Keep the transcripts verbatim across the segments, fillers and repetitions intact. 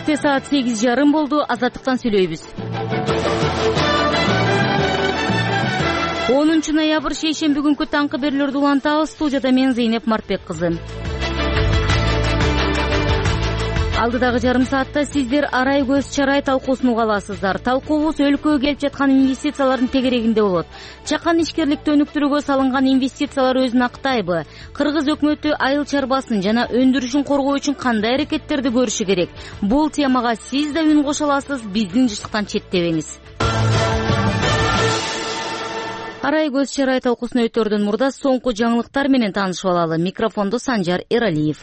Кечте саат сегиз жарым болду. Азаттыктан сүйлөйбүз. онунчу ноябрь шейшемби күнкү таңкы берүүлөрдү улантабыз. Студияда мен Зейнеп Мартбек кызы. Алдыдагы жарым саатта сиздер арай көз чарай талкуусун уга аласыздар. Талкуубуз өлкөгө келип жаткан инвестициялардын тегерегинде болот. Чакан ишкерликти өнүктүрүүгө салынган инвестициялар өзүн актайбы? Кыргыз өкмөтү айыл чарбасын жана өндүрүшүн коргоо үчүн кандай аракеттерди көрүшү керек? Бул темага сиз да үн кошо аласыз. Биздин жыштыктан четтебеңиз. Арай көз чарай талкуусун өтөрдөн мурда соңку жаңылыктар менен таанышып алалы. Микрофондо Санжар Эралиев.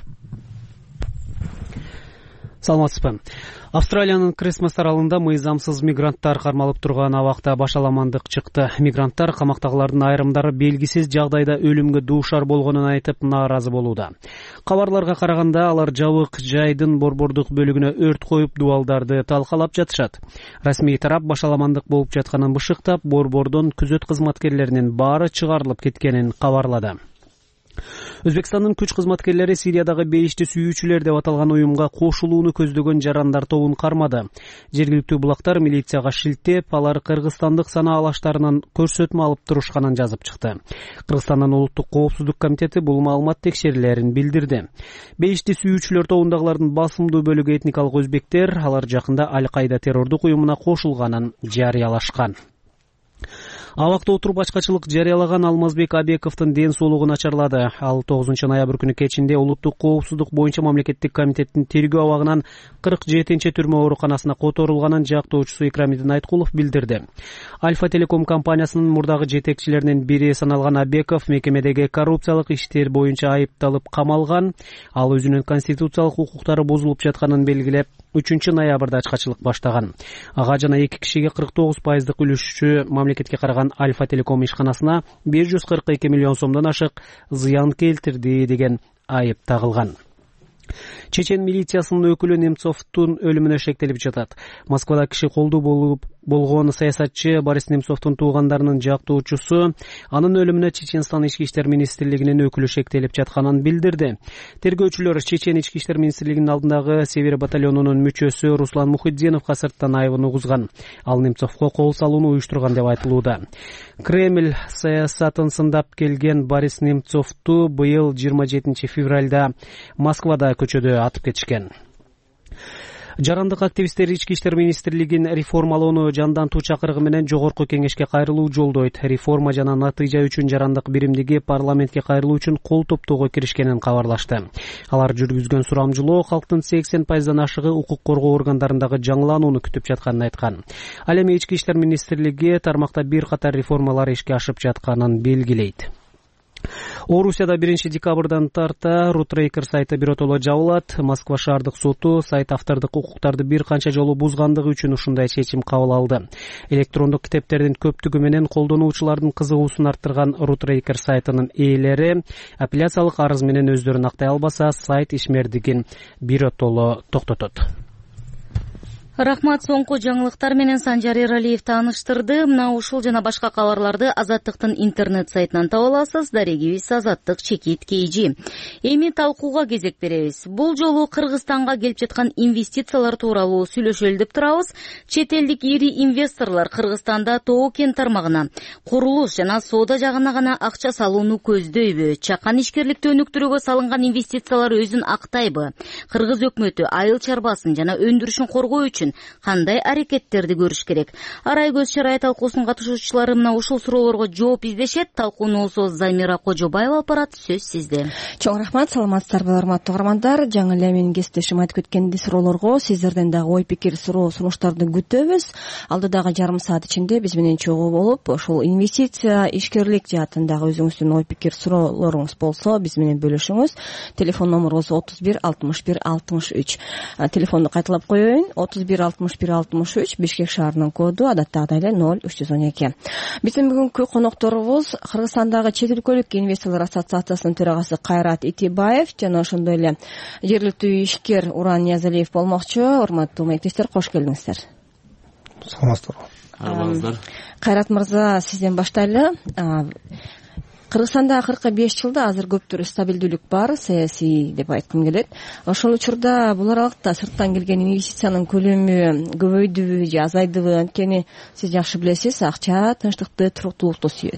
Саламатсызбы. Австралиянын Крисмас аралында мыйзамсыз мигранттар кармалып турган абакта башаламандык чыкты. Мигранттар камактагылардын айрымдары белгисиз жагдайда өлүмгө дуушар болгонун айтып нааразы болууда. Кабарларга караганда алар жабык жайдын борбордук бөлүгүнө өрт коюп дубалдарды талкалап жатышат. Расмий тарап башаламандык болуп жатканын бышыктап, борбордон күзөт кызматкерлеринин баары чыгарылып кеткенин кабарлады. Өзбекстандын күч кызматкерлери Сириядагы бейишти сүйүүчүлөр деп аталган уюмга кошулууну көздөгөн жарандар тобун кармады. Жергиликтүү булактар милицияга шилтеп, алар кыргызстандык санаа алаштарынан көрсөтмө алып турушканын жазып чыкты. Кыргызстандын улуттук коопсуздук комитети бул маалымат текшерилерин билдирди. Бейишти сүйүүчүлөр тобундагылардын басымдуу бөлүгү этникалык өзбектер, алар жакында Аль-Каида террордук уюмуна кошулганын жарыялашкан. Абакта отуруп ачкачылык жарыялаган Алмазбек Абековдун ден соолугу начарлады. Ал тогузунчу ноябрь күнү кечинде улуттук коопсуздук боюнча мамлекеттик комитеттин тергөө абагынан кырк жетинчи түрмө ооруканасына которулганын жактоочусу Икрамидин Айткулов билдирди. Альфа Телеком компаниясынын мурдагы жетекчилеринин бири саналган Абеков мекемедеги коррупциялык иштер боюнча айыпталып камалган. Ал өзүнүн конституциялык укуктары бузулуп жатканын белгилеп, үчүнчү ноябрда ачкачылык баштаган. Ага жана эки кишиге кырк тогуз пайыздык үлүшчү мамлекетке караган Альфа Телеком ишканасына беш жүз кырк эки миллион сомдон ашык зыян келтирди деген айып тагылган. Чечен милициясынын өкүлү Немцовдун өлүмүнө шектелип жатат. Москвада киши колдуу болуп болгон саясатчы Борис Немцовдун туугандарынын жактоочусу анын өлүмүнө Чеченстан ички иштер министрлигинин өкүлү шектелип жатканын билдирди. Тергөөчүлөр Чечен ички иштер министрлигинин алдындагы Север батальонунун мүчөсү Руслан Мухиддиновго сырттан айыбын угузган. Ал Немцовго кол салууну уюштурган деп айтылууда. Кремль саясатын сындап келген Борис Немцовду быйыл жыйырма жетинчи февралда Москвада көчөдө атып кетишкен. Жарандык активисттер ички иштер министрлигин реформалоону жандантуу чакырыгы менен жогорку кеңешке кайрылуу жолдойт. Реформа жана натыйжа үчүн жарандык биримдиги парламентке кайрылуу үчүн кол топтоого киришкенин кабарлашты. Алар жүргүзгөн сурамжылоо калктын сексен пайыздан ашыгы укук коргоо органдарындагы жаңыланууну күтүп жатканын айткан. Ал эми ички иштер министрлиги тармакта бир катар реформалар ишке ашып жатканын белгилейт. Орусияда биринчи декабрдан тарта Рутрейкер сайты биротоло жабылат. Москва шаардык соту сайт автордук укуктарды бир канча жолу бузгандыгы үчүн ушундай чечим кабыл алды. Электрондук китептердин көптүгү менен колдонуучулардын кызыгуусун арттырган Рутрейкер сайтынын ээлери апелляциялык арыз менен өздөрүн актай албаса, сайт ишмердигин биротоло токтотот. Рахмат, соңку жаңылыктар менен Санжар Эралиев тааныштырды. Мына ушул жана башка кабарларды Азаттыктын интернет сайтынан таба аласыз. Дарегибиз Азаттык чекит кейжи. Эми талкууга кезек беребиз. Бул жолу Кыргызстанга келип жаткан инвестициялар тууралуу сүйлөшөлү деп турабыз. Чет элдик ири инвесторлор Кыргызстанда тоо кен тармагына, курулуш жана соода жагына гана акча салууну көздөйбү? Чакан ишкерликти өнүктүрүүгө салынган инвестициялар өзүн актайбы? Кыргыз өкмөтү айыл чарбасын жана өндүрүшүн коргоо үчүн кандай аракеттерди көрүш керек? Арай көз чарай талкуусунун катышуучулары мына ушул суроолорго жооп издешет. Талкууну осо Замира Кожобаева алып барат. Сөз сизде. Чоң рахмат, саламатсыздарбы урматтуу угармандар. Жаңы эле менин кесиптешим айтып кеткендей суроолорго сиздерден дагы ой пикир, суроо, сунуштарды күтөбүз. Алдыдагы жарым саат ичинде биз менен чогуу болуп, ушул инвестиция, ишкерлик жаатындагы өзүңүздүн ой пикир, суроолоруңуз болсо биз менен бөлүшүңүз. Телефон номурубуз отуз бир алтымыш бир алтымыш үч. Телефонду кайталап коеюн. отуз бир алтымыш бир алтымыш үч, Бишкек шаарынын коду адаттагыдай эле ноль үч жүз он эки. Биздин бүгүнкү конокторубуз Кыргызстандагы чет өлкөлүк инвесторлор ассоциациясынын төрагасы Кайрат Итибаев жана ошондой эле жергиликтүү ишкер Уран Ниязалиев болмокчу. Урматтуу мектештер, кош келиңиздер. Саламатсыздарбы? Кайрат мырза, сизден баштайлы. Кыргызстанда акыркы беш жылда азыр көптүр стабилдүүлүк бар, саясий деп айткым келет. Ошол учурда бул аралыкта сырттан келген инвестициянын көлөмү көбөйдүбү же азайдыбы? Анткени сиз жакшы билесиз, акча тынчтыкты, туруктуулукту сүйөт.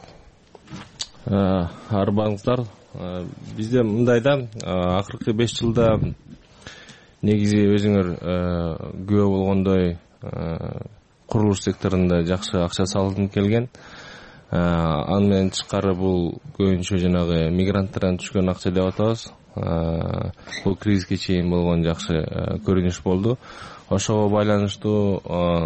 Арбаңыздар, бизде мындай да, акыркы беш жылда негизи өзүңөр күбө болгондой курулуш секторунда жакшы акча салынып келген. Аны менен тышкары бул көбүнчө жанагы мигранттардан түшкөн акча деп атабыз. Бул кризиске чейин болгон жакшы көрүнүш болду. Ошого байланыштуу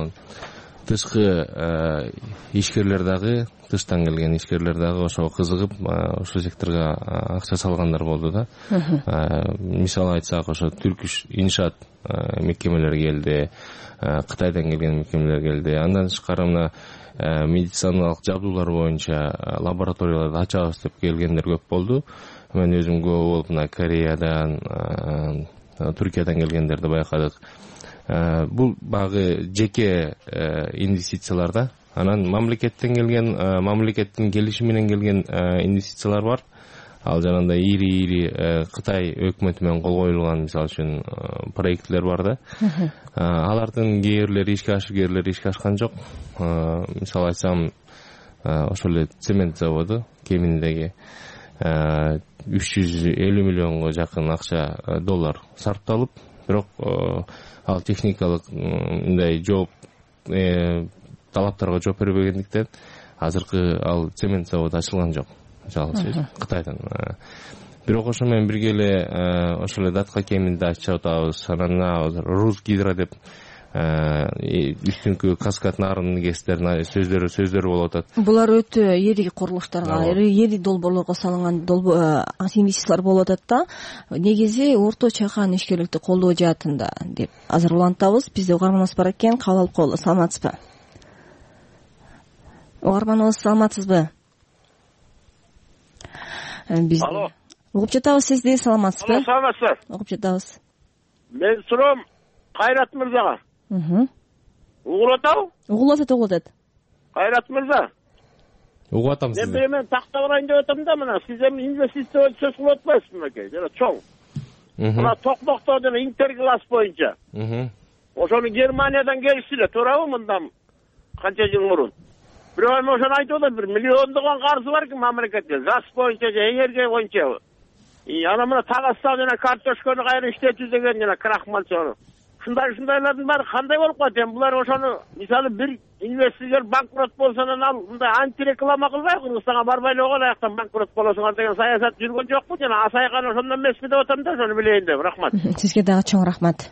тышкы ишкерлер дагы, тыштан келген ишкерлер дагы ошого кызыгып, ошол секторго акча салгандар болду да. Мисалы айтсак, ошо Түркүш иншаат мекемелер келди, Кытайдан келген мекемелер келди. Андан тышкары мына медициналык жабдуулар боюнча лабораторияларды ачабыз деп келгендер көп болду. Мен өзүм көп болуп мына Кореядан, Түркиядан келгендерди байкадык. Бул багы жеке инвестициялар да. Анан мамлекеттен келген, мамлекеттин келиши менен келген инвестициялар бар. Ал жанагындай ири-ири Кытай өкмөтү менен кол коюлган, мисалы үчүн, проектлер бар да. Алардын кээ бирлери ишке ашып, кээ бирлери ишке ашкан жок. Мисалы айтсам, ошол эле цемент заводу Кеминдеги үч жүз элүү миллионго жакын акча доллар сарпталып, бирок ал техникалык мындай жооп талаптарга жооп бербегендиктен азыркы ал цемент заводу ачылган жок. Жалгыз Кытайдан. Бирок ошо менен бирге эле ошол эле Датка кеминде ачып атабыз. Анан Рус Гидро деп үстүнкү каскад нарын кестерин сөздөрү сөздөрү болуп атат. Булар өтө эри курулуштарга, эри долбоорлорго салынган инвестициялар болуп атат да. Негизи орто чакан ишкерликти колдоо жаатында деп азыр улантабыз. Бизде угарманыбыз бар экен, кабыл алып коелу. Саламатсызбы? Угарманыбыз, саламатсызбы? Биз угуп жатабыз сизди. Саламатсызбы? Саламатсыз. Угуп жатабыз. Мен суроом Кайрат мырзага. Угулуп атабы? Угулуп атат, угулуп атат. Кайрат мырза. Угуп атам сизди. Мен мен такта барайын деп атам да, мына сиз эми инвестиция сөз кылып атпайсызбы мынакей? Жана чоң. Мына Токмокто жана Интерглас боюнча. Ошону Германиядан келишти эле, туурабы мындан канча жыл мурун? Бирок эми ошону айтып атат, бир миллиондогон карызы бар экен мамлекетке, газ боюнча же энергия боюнча. И ана мына Tagasta жана картошканы кайра иштетүү деген жана крахмалчаны. Ушундай ушундайлардын баары кандай болуп калат? Эми булар ошону мисалы бир инвестор банкрот болсо анан мындай антиреклама кылбай, Кыргызстанга барбай эле койгон, аяктан банкрот болосуңар деген саясат жүргөн жокпу? Жана асайган ошондон эмеспи деп атам да, ошону билейин деп. Рахмат. Сизге дагы чоң рахмат.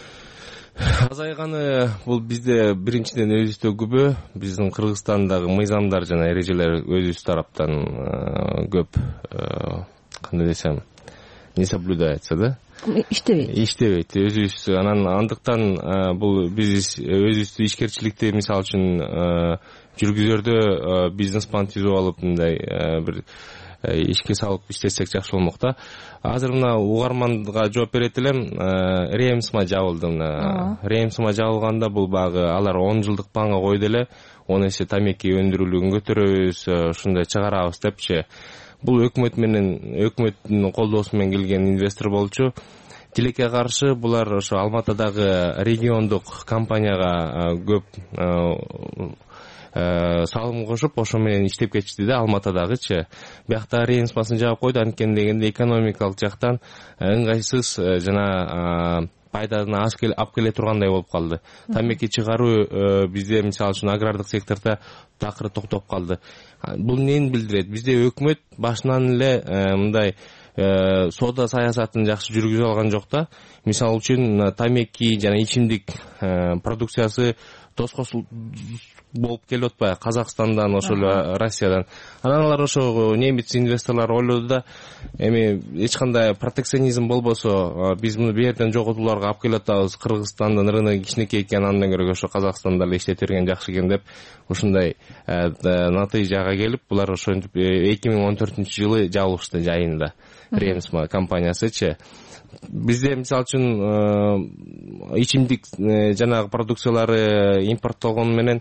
Азайганы бул бизде биринчиден өзүбүздө күбө, биздин Кыргызстандагы мыйзамдар жана эрежелер өзүбүз тараптан көп, кандай десем, не соблюдается да? Иштебейт. Иштебейт. Өзүбүз анан андыктан бул биз өзүбүздү ишкерчиликти мисалы үчүн жүргүзөрдө бизнес план түзүп алып мындай бир ишке салып иштесек жакшы болмок да. Азыр мына угарманга жооп берет элем, Реймсма жабылды мына. Реймсма жабылганда бул багы алар он жылдык планга койду эле, он эсе тамеки өндүрүүлүгүн көтөрөбүз, ушундай чыгарабыз депчи. Бул өкмөт менен, өкмөттүн колдоосу менен келген инвестор болчу. Тилекке каршы булар ошо Алматыдагы региондук компанияга көп салым кошуп, ошо менен иштеп кетишти да Алматыдагычы. Биякта Реймсмасын жаап койду, анткени дегенде экономикалык жактан ыңгайсыз жана пайданы алып келе тургандай болуп калды. Тамеки чыгаруу бизде мисалы үчүн агрардык сектордо такыр токтоп калды. Бул эмнени билдирет? Бизде өкмөт башынан эле мындай соода саясатын жакшы жүргүзүп алган жок да. Мисалы үчүн тамеки жана ичимдик продукциясы тоскосул болуп келип атпайбы Казакстандан, ошол эле Россиядан. Анан алар ошо немец инвесторлор ойлоду да, эми эч кандай протекционизм болбосо, биз муну берден жоготууларга алып келип атабыз, Кыргызстандын рыногу кичинекей экен, андан көрө ошо Казакстанда эле иштете берген жакшы экен деп, ушундай натыйжага келип, булар ошентип эки миң он төртүнчү жылы жабылышты жайында Реймсма компаниясычы. Бизде мисалы үчүн ичимдик жанагы продукциялары импорттолгону менен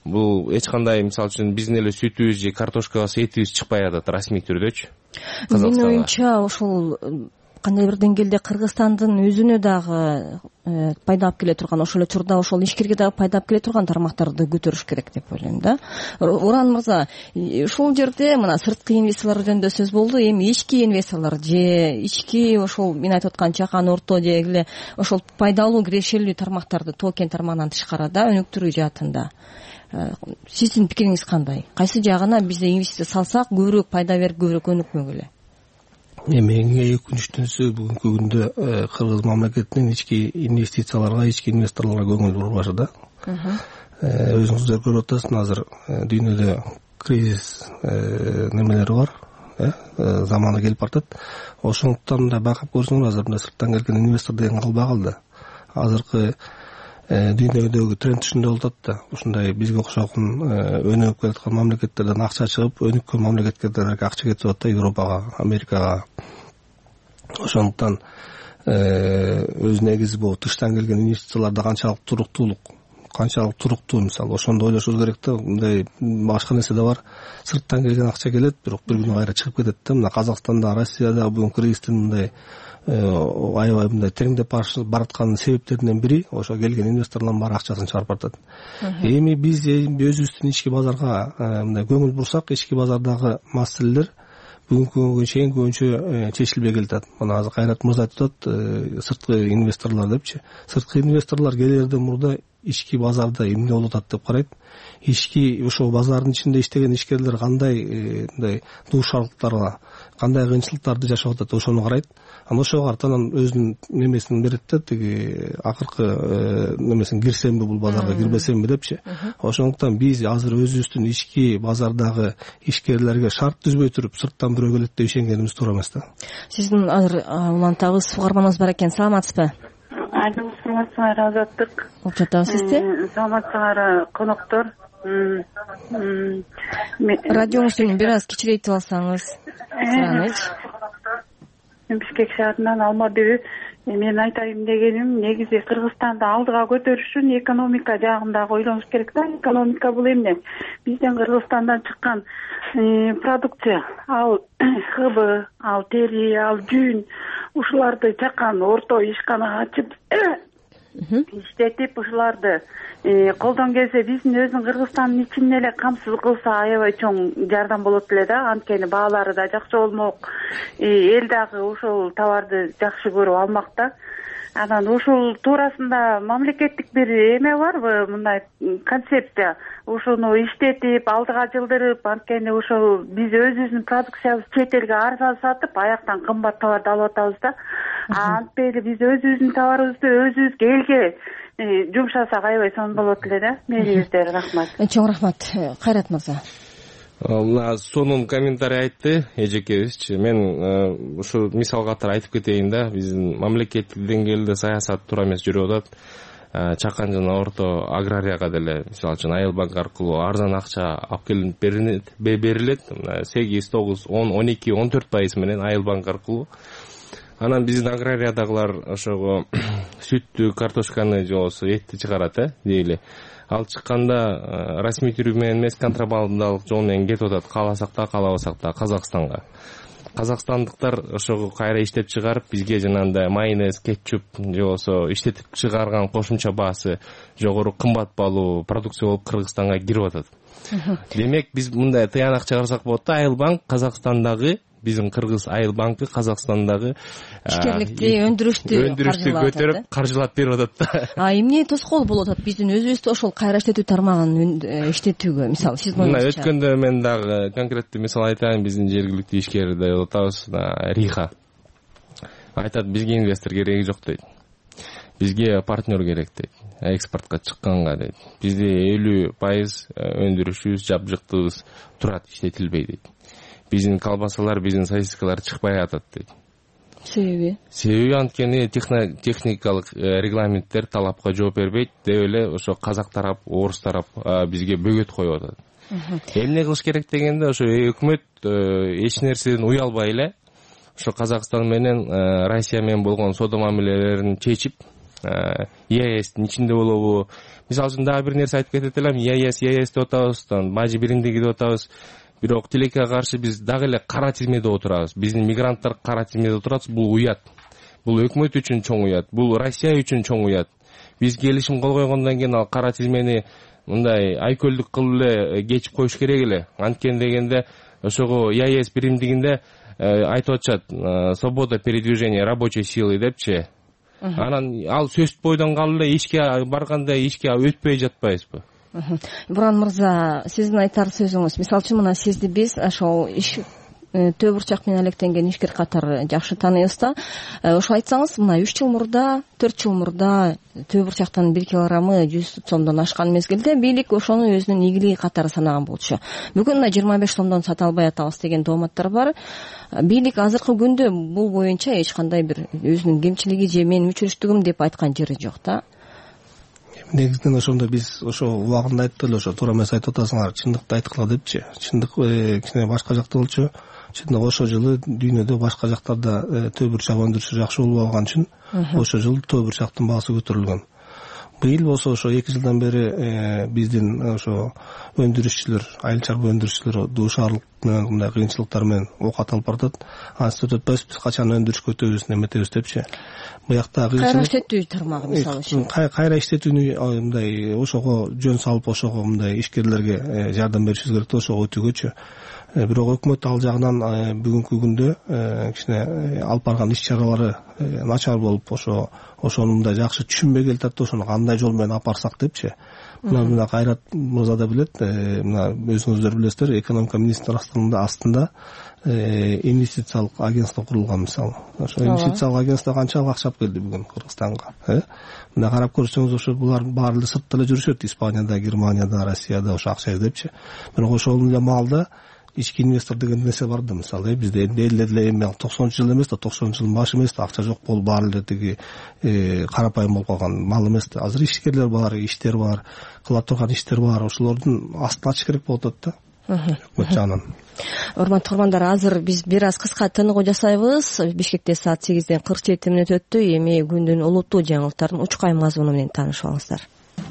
бул эч кандай мисалы үчүн биздин эле сүтүбүз же картошкабыз этибиз чыкпай атат расмий түрдөчү. Менин оюмча ошол кандай бир деңгээлде Кыргызстандын өзүнө дагы пайда алып келе турган, ошол эле турда ошол ишкерге дагы пайда алып келе турган тармактарды көтөрүш керек деп ойлойм да. Уран мырза, ушул жерде мына сырткы инвесторлор жөнүндө сөз болду. Эми ички инвесторлор же ички ошол мен айтып аткан чакан орто дегиле ошол пайдалуу кирешелүү тармактарды токен тармагынан тышкарыда өнүктүрүү жаатында сиздин пикириңиз кандай? Кайсы жагына бизде инвестиция салсак көбүрөөк пайда берип көбүрөөк өнүкмөгүлө? Менин өкүнүчтүүсү бүгүнкү күндө Кыргыз мамлекетинин ички инвестицияларга, ички инвесторлорго көңүл бурбашы да. Өзүңүздөр көрүп атасыздар, азыр дүйнөдө кризис немелери бар, заманы келип бартат. Ошондуктан да байкап көрсөңөр, азыр мына сырттан келген инвестор деген калбай калды. Азыркы дүйнөдөгү тренд ушундай болуп атат да. Ушундай бизге окшогон өнүгүп келаткан мамлекеттерден акча чыгып, өнүккөн мамлекеттерге акча кетип атат да, Европага, Америкага. Ошондуктан өз негизи бул тыштан келген инвестицияларда канчалык туруктуулук, канчалык туруктуу, мисалы ошондо ойлошубуз керек да. Мындай башка нерсе да бар. Сырттан келген акча келет, бирок бир күнү кайра чыгып кетет да. Мына Казакстанда, Россияда бүгүн кризистин мындай аябай мындай тереңдеп баратканын себептеринен бири ошо келген инвесторлордун баары акчасын чыгарып баратат. Эми биз өзүбүздүн ички базарга мындай көңүл бурсак, ички базардагы маселелер бүгүнкү күнгө чейин көбүнчө чечилбей келатат. Мына азыр Кайрат мырза айтып атат, сырткы инвесторлор депчи. Сырткы инвесторлор келерден мурда ички базарда эмне болуп атат деп карайт. Ички ошол базардын ичинде иштеген ишкерлер кандай мындай дуушарлыктарга, кандай кыйынчылыктарды жашап атат, ошону карайт. Анан ошого картанан өзүнүн немесин берет да, тиги акыркы немесин кирсемби бул базарга, кирбесемби депчи. Ошондуктан биз азыр өзүбүздүн ички базардагы ишкерлерге шарт түзбөй туруп, сырттан бирөө келет деп ишенгенибиз туура эмес да. Сиздин азыр улантабыз угарманыбыз бар экен, саламатсызбы? Айдым, саламатсыңар, Азаттык. Угуп жатабыз сизди. Саламатсыңар, коноктор. Радионуздун бир аз кичирейтип алсаңыз, сыраныч. Бишкек шаарынан Алмадыбы. Мен айтайын дегеним, негизи Кыргызстанды алдыга көтөрүш үчүн экономика жагында ойлонуш керек да. Экономика бул эмне? Бизден Кыргызстандан чыккан продукция, ал хыбы, ал тери, ал жүн, ушуларды чакан орто ишкана ачып иштетип, ушуларды колдон келсе, биздин өзүн Кыргызстандын ичинде эле камсыз кылса аябай чоң жардам болот эле да. Анткени баалары да жакшы болмок, эл дагы ошол товарды жакшы көрүп алмак да. Анан ушул туурасында мамлекеттик бир эме барбы, мындай концепция? Ошону иштетип, алдыга жылдырып, анткени ошол биз өзүбүздүн продукциябызды чет элге арзан сатып, аяктан кымбат товарды алып атабыз да. Антпейли биз өзүбүздүн товарыбызды өзүбүзгө элге жумшасак аябай сонун болот эле да. Мээңиздер, рахмат. Чоң рахмат. Кайрат мырза. Мына сонун комментарий айтты эжекебизчи. Мен ушу мисал катары айтып кетейин да. Биздин мамлекеттик деңгээлде саясат туура эмес жүрүп атат. Чакан жана орто аграрияга деле мисалы үчүн Айыл банк аркылуу арзан акча алып келип берилет, берилет. сегиз, тогуз, он, он эки, он төрт пайыз менен Айыл банк аркылуу. Анан биздин аграриядагылар ошого сүттү, картошканы же болбосо этти чыгарат, э, дейли. Ал чыкканда расмий түрү менен эмес, контрабандалык жол менен кетип атат, кааласак да, каалабасак да Казакстанга. Казакстандыктар ошого кайра иштеп чыгарып, бизге жанагындай майонез, кетчуп же болбосо иштетип чыгарган кошумча баасы жогору, кымбат баалуу продукция болуп Кыргызстанга кирип атат. Демек биз мындай тыянак чыгарсак болот да. Айыл банк Казакстандагы, биздин Кыргыз Айыл банкы Казакстандагы ишкерликти, өндүрүштү өндүрүштү көтөрүп каржылап берип атат да. А эмне тоскоол болуп атат биздин өзүбүздү ошол кайра иштетүү тармагын иштетүүгө? Мисалы сиздин оюңузча. Мына өткөндө мен дагы конкреттүү мисал айтайын. Биздин жергиликтүү ишкер деп атабыз, Риха. Айтат, бизге инвестор кереги жок дейт. Бизге партнер керек дейт. Экспортко чыкканга дейт. Бизде элүү пайыз өндүрүшүбүз, жабжыктыгыбыз турат, иштетилбей дейт. Биздин колбасалар, биздин сосискалар чыкпай атат дейт. Себеби? Себеби анткени техникалык регламенттер талапка жооп бербейт деп эле ошо казак тарап, орус тарап бизге бөгөт коюп атат. Эмне кылыш керек дегенде, ошо өкмөт эч нерседен уялбай эле ошо Казакстан менен Россия менен болгон соода мамилелерин чечип, и а эстин ичинде болобу. Мисалы үчүн дагы бир нерсе айтып кетет элем, и а эс и а эс деп атабыз, бажы биримдиги деп атабыз. Бирок тилекке каршы биз дагы эле кара тизмеде отурабыз. Биздин мигранттар кара тизмеде отурат. Бул уят. Бул өкмөт үчүн чоң уят. Бул Россия үчүн чоң уят. Биз келишим кол койгондон кийин ал кара тизмени мындай айкөлдүк кылып эле кечип коюш керек эле. Анткени дегенде ошого и а эс биримдигинде айтып атышат, свобода передвижения рабочей силы депчи. Анан ал сөз бойдон калып эле ишке барганда ишке өтпөй жатпайбызбы? Буран мырза, сиздин айтар сөзүңүз, мисалы үчүн мына сизди биз ошол иш төө бурчак менен алектенген ишкер катары жакшы тааныйбыз да. Ошо айтсаңыз, мына үч жыл мурда, төрт жыл мурда төө бурчактын бир килограммы жүз сомдон ашкан мезгилде бийлик ошону өзүнүн ийгилиги катары санаган болчу. Бүгүн мына жыйырма беш сомдон сата албай атабыз деген дооматтар бар. Бийлик азыркы күндө бул боюнча эч кандай бир өзүнүн кемчилиги же менин өчүрүштүгүм деп айткан жери жок да. Негизинен ошондо биз ошо убагында айттык эле, ошо туура эмес айтып атасыңар, чындыкты айткыла депчи. Чындык кичине башка жакта болчу. Чындык ошо жылы дүйнөдө башка жактарда төө бурчак өндүрүшү жакшы болуп алган үчүн ошо жылы төө бурчактын баасы көтөрүлгөн. Быйыл болсо ошо эки жылдан бери биздин ошо өндүрүшчүлөр, айыл чарба өндүрүшчүлөр дуушарлык менен мындай кыйынчылыктар менен окат алып баратат. Ансыз өтпөйбүз, биз качан өндүрүшкө өтөбүз, неметебиз депчи. Буякта кайра иштетүү тармагы мисалы үчүн кайра иштетүүнү мындай ошого жөн салып, ошого мындай ишкерлерге жардам беришибиз керек да, ошого өтүүгөчү. Бирок өкмөт ал жагынан бүгүнкү күндө кичине алып барган иш чаралары начар болуп, ошо ошону мындай жакшы түшүнбөй келатат да, ошону кандай жол менен алып барсак депчи. Мына мына Кайрат мырза да билет, мына өзүңүздөр билесиздер, экономика министрлигинин астында инвестициялык агентство курулган мисалы. Ошо инвестициялык агентство канчалык акча алып келди бүгүн Кыргызстанга. Мына карап көрсөңүз, ошо булар баары эле сыртта эле жүрүшөт, Испанияда, Германияда, Россияда ошо акча издепчи. Бирок ошол эле маалда ички инвестор деген нерсе бар да, мисалы бизде эле эле эми токсонунчу жыл эмес да, токсонунчу жылдын башы эмес да, акча жок болуп баары эле тиги карапайым болуп калган мал эмес да. Азыр ишкерлер бар, иштер бар, кыла турган иштер бар, ошолордун астын ачыш керек болуп атат да. Өкмөт жагынан. Урматтуу угармандар, азыр биз бир аз кыска тыныгуу жасайбыз. Бишкекте саат сегизден кырк жети мүнөт өттү. Эми күндүн улуттуу жаңылыктарын учкай мазмуну менен таанышып алыңыздар.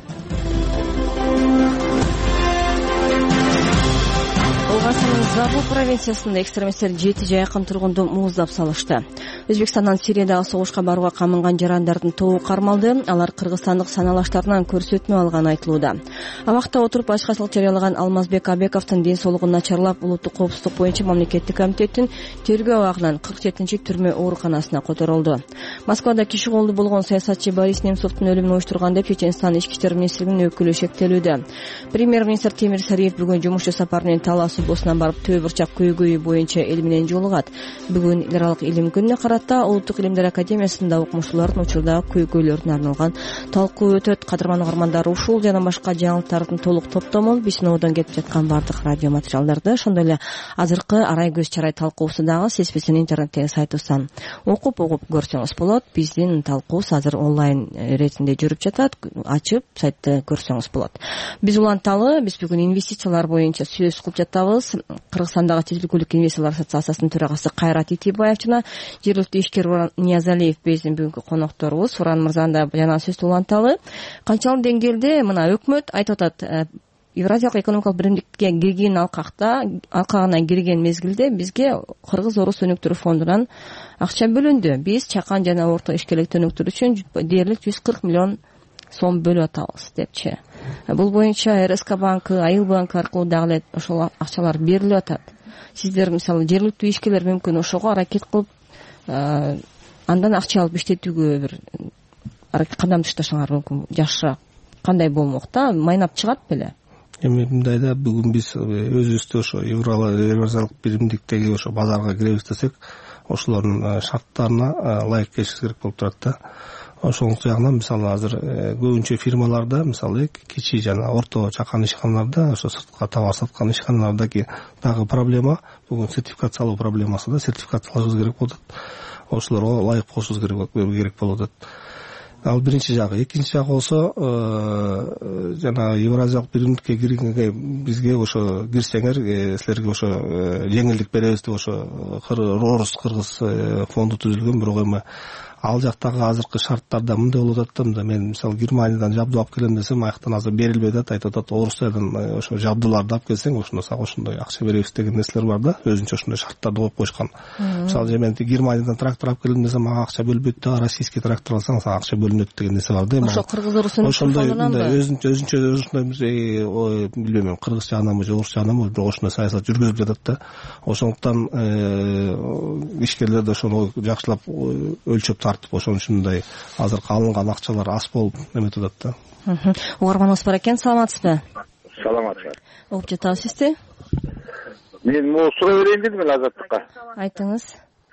Забыл провинциясында экстремисттер жети жайкын тургунду мууздап салышты. Өзбекстандан Сириядагы согушка барууга камынган жарандардын тобу кармалды. Алар кыргызстандык саналаштарынан көрсөтмө алганы айтылууда. Абакта отуруп башкачылык жарыялаган Алмазбек Абековдун ден соолугун начарлап, улуттук коопсуздук боюнча мамлекеттик комитеттин тергөө абагынан кырк жетинчи түрмө ооруканасына которулду. Москвада киши колду болгон саясатчы Борис Немцовдун өлүмүн уюштурган деп Чеченстан ички иштер министрлигинин өкүлү шектелүүдө. Премьер-министр Темир Сариев бүгүн жумушчу сапар менен Талас облусуна барып төө бурчак көйгөйү боюнча эл менен жолугат. Бүгүн эл аралык илим күнүнө карата Улуттук илимдер академиясында окумуштуулардын учурдагы көйгөйлөрүнө арналган талкуу өтөт. Кадырман угармандар, ушул жана башка жаңылыктардын толук топтомун Бисиновдон кетип жаткан бардык радио материалдарды, ошондой эле азыркы арай көз чарай талкуусу дагы сиз биздин интернеттеги сайтыбыздан окуп угуп көрсөңүз болот. Биздин талкуубуз азыр онлайн иретинде жүрүп жатат. Ачып сайтты көрсөңүз болот. Биз уланталы, биз бүгүн инвестициялар боюнча сөз кылып жатабыз. Кыргызстандагы тизилгүүлүк инвестициялар ассоциациясынын төрагасы Кайрат Итибаев жана жергиликтүү ишкер Ниязалиев биздин бүгүнкү конокторубуз. Уран мырзаны да жана сөз уланталы. Канчалык деңгээлде мына өкмөт айтып атат, Евразиялык экономикалык биримдикке кирген алкакта, алкагына кирген мезгилде бизге Кыргыз-Орус өнүктүрүү фондунан акча бөлүндү. Биз чакан жана орто ишкерликти өнүктүрүү үчүн дээрлик жүз кырк миллион сом бөлүп атабыз депчи. Бул боюнча эр эс ка банкы, Айыл банкы аркылуу дагы эле ошол акчалар берилип атат. Сиздер мисалы жергиликтүү ишкерлер мүмкүн ошого аракет кылып, андан акча алып иштетүүгө бир кадам ташташыңар мүмкүн. Жакшыраак кандай болмок да, майнап чыгат беле? Эми мындайда бүгүн биз өзүбүздү ошо Евразиялык биримдиктеги ошо базарга киребиз десек, ошолордун шарттарына ылайык келишибиз керек болуп турат да. Ошол жагынан мисалы азыр көбүнчө фирмаларда, мисалы кичи жана орто чакан ишканаларда, ошо сыртка товар саткан ишканалардагы дагы проблема бүгүн сертификациялоо проблемасы да, сертификациялашыбыз керек болот. Ошолорго ылайык болушубуз керек болуп атат. Ал биринчи жагы. Экинчи жагы болсо, жана Евразиялык биримдикке киргенге бизге ошо кирсеңер, силерге ошо жеңилдик беребиз деп ошо Орус Кыргыз фонду түзүлгөн, бирок эми ал жактагы азыркы шарттарда мындай болуп атат да, мында мен мисалы Германиядан жабдуу алып келем десем, аяктан азыр берилбей атат, айтып атат орустардан ошо жабдууларды алып келсең, ошондо сага ошондой акча беребиз деген нерселер бар да, өзүнчө ошондой шарттарды коюп коюшкан. Мисалы мен Германиядан трактор алып келем десем, мага акча бөлбөйт да, российский трактор алсаң сага акча бөлүнөт деген нерсе бар да. Ошо кыргыз орустун ошондой өзүнчө өзүнчө ошондой билбейм, кыргыз жагынан же орус жагынан бир ошондой саясат жүргүзүлүп жатат да. Ошондуктан ишкерлер да ошону жакшылап өлчөп тартып, ошон үчүн мындай азыркы алынган акчалар аз болуп эметип атат да. Угарманыбыз бар экен, саламатсызбы? Саламатсызбы. Угуп жатабыз сизди. Мен могу суроо берейин дедим эле Азаттыкка. Айтыңыз.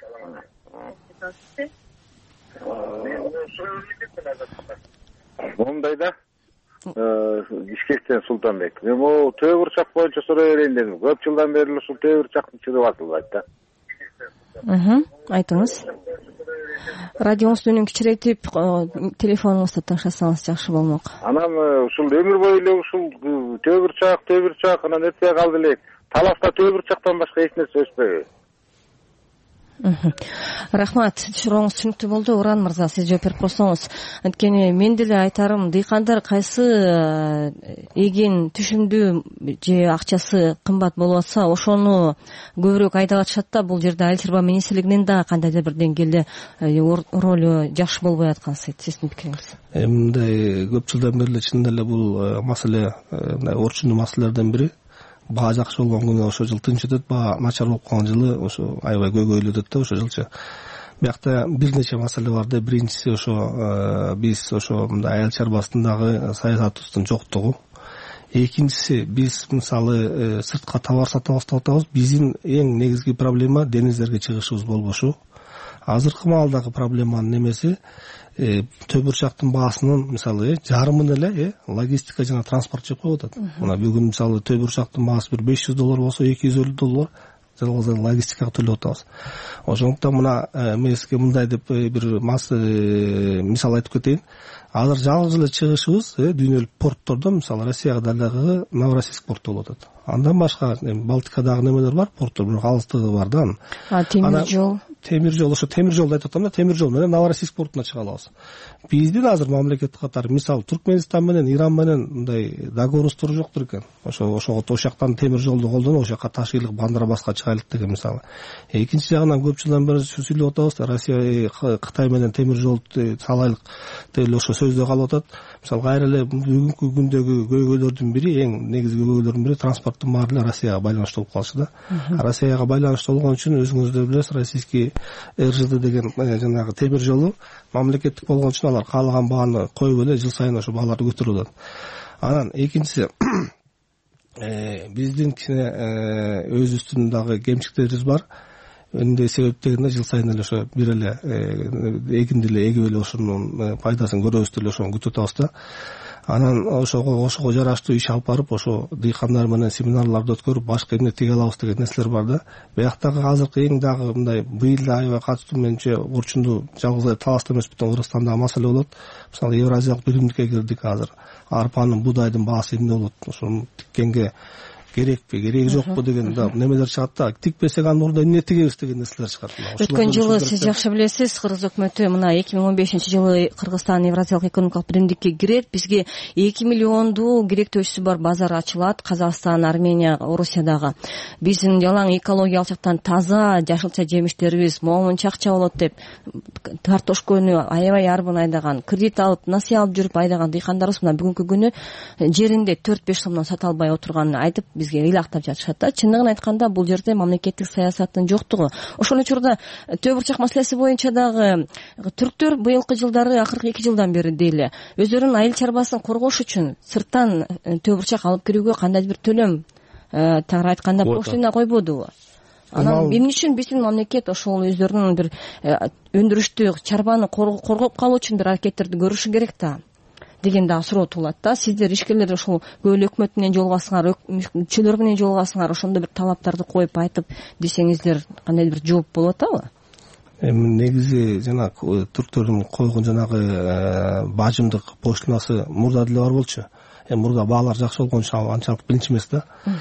Мондай да, Бишкектен Султанбек. Мен могу Төө Бурчак боюнча суроо берейин дедим. Көп жылдан бери ушул Төө Бурчакты чыгып атылбайт да. Мм, айтыңыз. Радионузду үнүн кичирейтип, телефонуңузду тыңшасаңыз жакшы болмок. Анан ушул өмүр бою эле ушул Төө Бурчак, Төө Бурчак анан өтпөй калды эле. Таласта Төө Бурчактан башка эч нерсе өспөйбү. Рахмат, сурооңуз түшүнүктүү болду. Уран мырза, сиз жооп берип койсоңуз. Анткени мен деле айтарым, дыйкандар кайсы эген түшүмдүү же акчасы кымбат болуп атса, ошону көбүрөөк айдап атышат да. Бул жерде айыл чарба министрлигинин да кандайдыр бир деңгээлде ролу жакшы болбой аткан сыйт. Сиздин пикириңиз? Мындай көп жылдан бери эле чынында эле бул маселе, мындай орчундуу маселелердин бири. Баа жакшы болгон күнү ошо жыл тынч өтөт, баа начар болуп калган жылы ошо аябай көйгөйлүү өтөт да ошо жылчы. Биякта бир нече маселе бар да. Биринчиси ошо биз ошо мындай айыл чарбасындагы саясатыбыздын жоктугу. Экинчиси биз мисалы сыртка товар сатып алып атабыз. Биздин эң негизги проблема денизлерге чыгышыбыз болбошу. Азыркы маалдагы проблеманын немеси Төө Бурчактын баасынын мисалы жарымын эле логистика жана транспорт жеп коюп атат. Мына бүгүн мисалы Төө Бурчактын баасы бир беш жүз доллар болсо, эки жүз элүү доллар жалгыз логистикага төлөп атабыз. Ошондуктан мына мен сизге мындай деп бир мисал айтып кетейин. Азыр жалгыз эле чыгышыбыз дүйнөлүк порттордо, мисалы Россияга дагы Новороссийск порту болуп атат. Андан башка Балтикадагы немелер бар, порттор, бирок алыстыгы бар да. А темир жол темир жол ошо темир жолду айтып атам да, темир жол менен Новороссийск портуна чыга алабыз. Биздин азыр мамлекет катары мисалы Туркменистан менен Иран менен мындай договорубуз жоктур экен. Ошо ошого ошол жактан темир жолду колдонуп, ошол жака ташыйлык Бандарабаска чыгайлык деген мисалы. Экинчи жагынан көп жылдан бери сүйлөп атабыз, Россия Кытай менен темир жолду салайлык деп ошо сөздө калып атат. Мисалы кайра эле бүгүнкү күндөгү көйгөйлөрдүн бири, эң негизги көйгөйлөрдүн бири транспорттун баары эле Россияга байланыштуу болуп калышы да. Россияга байланыштуу болгон үчүн өзүңүздөр билесиз, российский эр жэ дэ деген жанагы темир жолу мамлекеттик болгон үчүн алар каалаган бааны коюп эле жыл сайын ошо бааларды көтөрүп атат. Анан экинчиси биздин кичине өзүбүздүн дагы кемчиликтерибиз бар. Эмне себеп дегенде жыл сайын эле ошо бир эле эгинди эле эгип эле ошонун пайдасын көрөбүз деп эле ошону күтүп атабыз да. Анан ошого ошого жараштуу иш алып барып, ошо дыйкандар менен семинарларды өткөрүп, башка эмне тиге алабыз деген нерселер бар да. Бияктагы азыркы эң дагы мындай быйыл да аябай катуу менче орчунду жалгыз таласта эмес, бүтүн Кыргызстандагы маселе болот. Мисалы Евразиялык биримдикке кирдик азыр. Арпанын, буудайдын баасы эмне болот? Ошону тиккенге керекпи, кереги жокпу деген да немелер чыгат да. Тикпесек анын ордуна эмне тигебиз деген нерселер чыгат. Өткөн жылы сиз жакшы билесиз, Кыргыз өкмөтү мына эки миң он бешинчи жылы Кыргызстан Евразиялык экономикалык биримдикке кирет. Бизге эки миллиондуу керектөөсү бар базар ачылат. Казакстан, Армения, Орусиядагы. Биздин жалаң экология алчактан таза жашылча жемиштерибиз момун чакча болот деп картошканы аябай арбын айдаган, кредит алып, насыя алып жүрүп айдаган дыйкандарыбыз мына бүгүнкү күнү жеринде төрт беш сомдон сата албай отурганын айтып бизге ыйлактап жатышат да. Чындыгын айтканда бул жерде мамлекеттик саясаттын жоктугу. Ошон учурда Төө Бурчак маселеси боюнча дагы түрктөр быйылкы жылдары, акыркы эки жылдан бери дейли, өздөрүнүн айыл чарбасын коргош үчүн сырттан Төө Бурчак алып кирүүгө кандайдыр бир төлөм, тагыраак айтканда пошлина койбодубу? Анан эмне үчүн биздин мамлекет ошол өздөрүнүн бир өндүрүштү чарбаны коргоп калуу үчүн бир аракеттерди көрүшү керек да деген дагы суроо туулат да. Сиздер ишкерлер ошол көөл өкмөт менен жолугасыңар, мүчөлөр менен жолугасыңар, ошондо бир талаптарды коюп айтып десеңиздер кандайдыр бир жооп болуп атабы? Эми негизи жана түрктөрдүн койгон жанагы бажымдык пошлинасы мурда деле бар болчу. Эми мурда баалар жакшы болгон үчүн анчалык биринчи эмес да.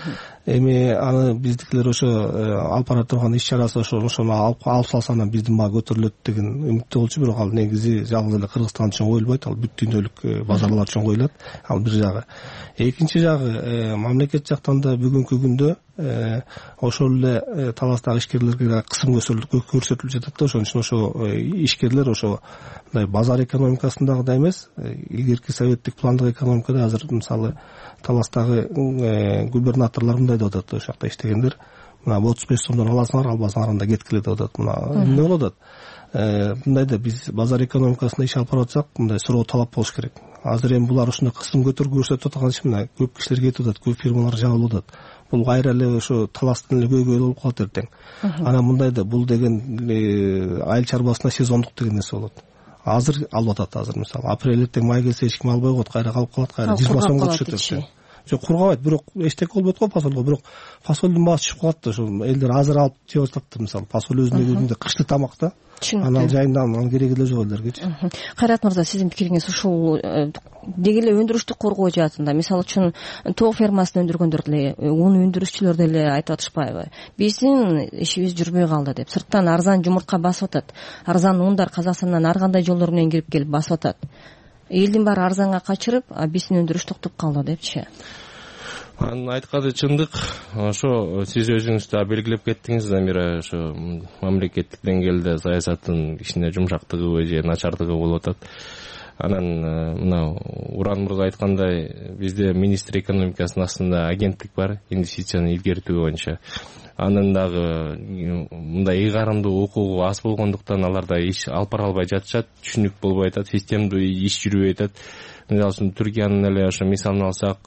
эми аны биздикилер ошо алып бара турган иш чарасы ошо ошону алып алып салса анан биздин баа көтөрүлөт деген үмүттө болчу. Бирок ал негизи жалгыз эле Кыргызстан үчүн коюлбайт, ал бүт дүйнөлүк базарлар үчүн коюлат. Ал бир жагы. Экинчи жагы, мамлекет жактан да бүгүнкү күндө ошол эле таластагы ишкерлерге кысым көрсөтүлүп жатат да. Ошон үчүн ошо ишкерлер ошо мындай базар экономикасындагы да эмес, илгерки советтик пландык экономикада азыр мисалы таластагы губернаторлор мындай деп атат: ошол жакта иштегендер мына отуз беш сомдон аласыңар, албасаңар анда кеткиле деп атат. Мына эмне болуп атат? Мындай да биз базар экономикасында иш алып барып атсак, мындай суроо талап болуш керек. Азыр эми булар ушундай кысым көтөрүп көрсөтүп аткан иши мына көп кишилер кетип атат, көп фирмалар жабылып атат. Бул кайра эле ошо таластын эле көйгөйү болуп калат эртең. Анан мындай да бул деген айыл чарбасына сезондук деген нерсе болот. Азыр алып атат, азыр мисалы апрель эртең май келсе эч ким албай коет, кайра калып калат, кайра жыйырма сомго түшөт. Жок, кургабайт, бирок эчтеке болбойт го фасолго, бирок фасолдун баасы түшүп калат да. Ошо элдер азыр алып жеп атат да, мисалы фасол өзүнүн өзүндө кышты тамак да. Анан жайында анын кереги эле жок элдергечи. Кайрат мырза, сиздин пикириңиз ушул деги эле өндүрүштү коргоо жаатында, мисалы үчүн тоок фермасын өндүргөндөр деле, un өндүрүүчүлөр деле айтып атышпайбы? Биздин ишибиз жүрбөй калды деп. Сырттан арзан жумуртка басып атат, арзан ундар Казакстандан ар кандай жолдор менен кирип келип басып атат. Элдин баары арзанга качырып, а биздин өндүрүш токтоп калды депчи. Анын айтканы чындык. Ошо сиз өзүңүз да белгилеп кеттиңиз, Замира, ошо мамлекеттик деңгээлде саясаттын кичине жумшактыгы же начардыгы болуп атат. Анан мына Уран мырза айткандай, бизде министр экономикасынын астында агенттик бар, инвестицияны илгертүү боюнча. Анын дагы мындай ыйгарымдуу укугу аз болгондуктан аларда иш алып бара албай жатышат, түшүнүк болбой атат, системдүү иш жүрбөй атат. Мисалы үчүн Түркиянын эле ошо мисалын алсак,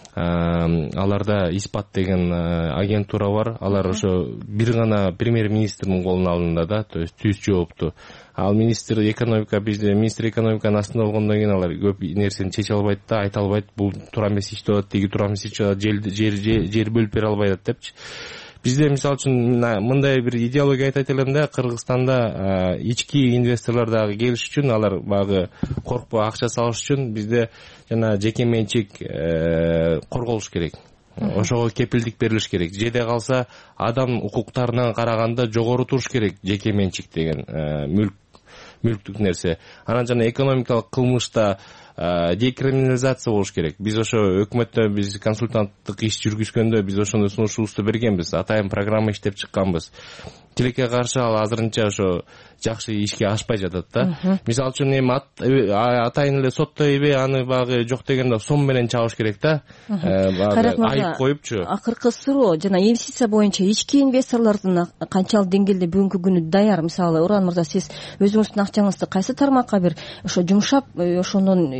аларда Испат деген агентура бар. Алар ошо бир гана премьер-министрдин колунун алдында да, то есть түз жоопту. Ал министр экономика, бизде министр экономиканын астында болгондон кийин алар көп нерсени чече албайт да, айта албайт. Бул туура эмес иштеп атат, тиги туура эмес иштеп атат, жер жер бөлүп бере албай атат депчи. Бизде мисалы үчүн мындай бир идеология айтат элем да, Кыргызстанда ички инвесторлор дагы келиш үчүн, алар багы коркпой акча салыш үчүн бизде жана жеке менчик корголуш керек. Ошого кепилдик берилиш керек. Жеде калса адам укуктарына караганда жогору туруш керек жеке менчик деген мүлк мүлктүк нерсе. Анан жана экономикалык кылмышта декриминализация болуш керек. Биз ошо өкмөттө биз консультанттык иш жүргүзгөндө биз ошондой сунушубузду бергенбиз. Атайын программа иштеп чыкканбыз. Тилекке каршы ал азырынча ошо жакшы ишке ашпай жатат да. Мисалы үчүн эми атайын эле соттойбу, аны багы жок дегенде сом менен чабыш керек да. Айып коюпчу. Акыркы суроо жана инвестиция боюнча ички инвесторлордун канчалык деңгээлде бүгүнкү күнү даяр? Мисалы, Уран мырза, сиз өзүңүздүн акчаңызды кайсы тармакка бир ошо жумшап, ошонун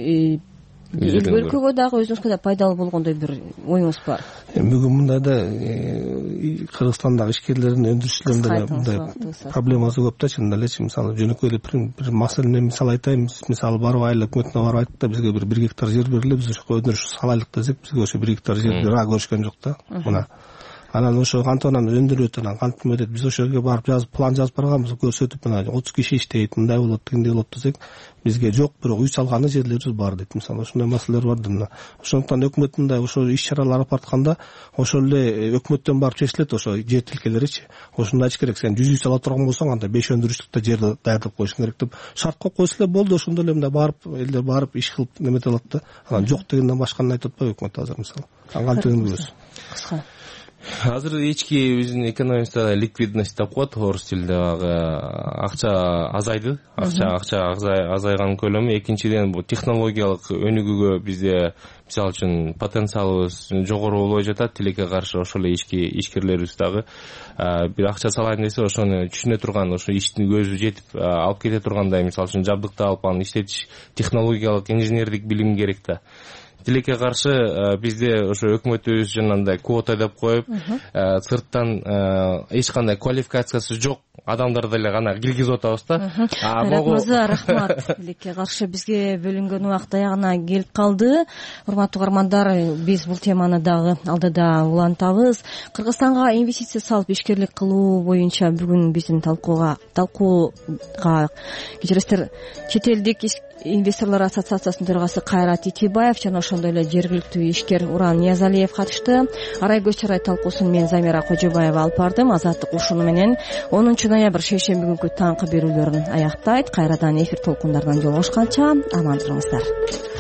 өлкөгө дагы өзүңүзгө да пайдалуу болгондой бир оюңуз бар? Бүгүн мындай да Кыргызстандагы ишкерлердин, өндүрүүчүлөрдүн мындай проблемасы көп да, чынында элечи. Мисалы жөнөкөй эле бир маселени мисал айтайын. Мисалы барып айыл өкмөтүнө барып айттык да, бизге бир бир гектар жер бериле, биз ошо өндүрүш салайлык десек, бизге ошо бир гектар жер ра көрүшкөн жок да. Мына анан ошо кантип анан өндүрөт, анан кантип өтөт. Биз ошо жерге барып жазып, план жазып барганбыз, көрсөтүп, мына отуз киши иштейт, мындай болот, тигиндей болот десек, бизге жок, бирок үй салганы жерлерибиз бар дейт. Мисалы ошондой маселелер бар да. Ошондуктан өкмөт мындай ошо иш чаралар алып баратканда ошол эле өкмөттөн барып чечилет ошо жер тилкелеричи. Ошондой айтыш керек: сен жүз үй сала турган болсоң, анда беш өндүрүштүктө жерди даярдап коюшуң керек деп шарт коюп койсо эле болду. Ошондой эле мындай барып элдер барып иш кылып немете алат да. Анан жок дегенден башканы айтып атпайбы өкмөт азыр? Мисалы кантип билебиз? Кыска азыр ички биздин экономикада ликвидность деп коет орус тилинде, акча азайды, акча акча азайган көлөмү. Экинчиден, бул технологиялык өнүгүүгө бизде мисалы үчүн потенциалыбыз жогору болбой жатат. Тилекке каршы ошол эле ички ишкерлерибиз дагы бир акча салайын десе, ошону түшүнө турган, ошо иштин көзү жетип алып кете тургандай, мисалы үчүн жабдыкты алып аны иштетиш технологиялык инженердик билим керек да. Тилекке каршы бизде ошо өкмөтүбүз жанагындай квота деп коюп, сырттан эч кандай квалификациясы жок адамдарды эле гана киргизип атабыз да. Кайрат мырза, рахмат. Тилекке каршы бизге бөлүнгөн убакыт аягына келип калды. Урматтуу угармандар, биз бул теманы дагы алдыда улантабыз. Кыргызстанга инвестиция салып ишкерлик кылуу боюнча бүгүн биздин талкууга талкууга кечиресиздер, чет элдик инвесторлор ассоциациясынын төрагасы Кайрат Итибаев жана ошондой эле жергиликтүү ишкер Уран Ниязалиев катышты. Арай көз чарай талкуусун мен Замира Кожобаева алып бардым. Азаттык ушуну менен онунчу ноябрь шейшемби күнкү таңкы берүүлөрүн аяктайт. Кайрадан эфир толкундарынан жолугушканча аман туруңуздар.